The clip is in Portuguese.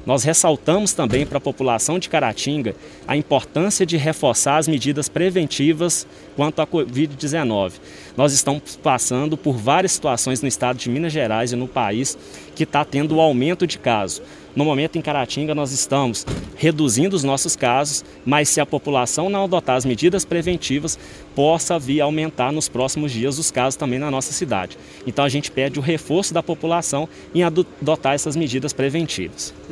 Nós ressaltamos também para a população de Caratinga a importância de reforçar as medidas preventivas quanto à Covid-19. Nós estamos passando por várias situações no estado de Minas Gerais e no país que está tendo um aumento de casos. No momento, em Caratinga, nós estamos reduzindo os nossos casos, mas se a população não adotar as medidas preventivas, possa vir a aumentar nos próximos dias os casos também na nossa cidade. Então a gente pede o reforço da população em adotar essas medidas preventivas.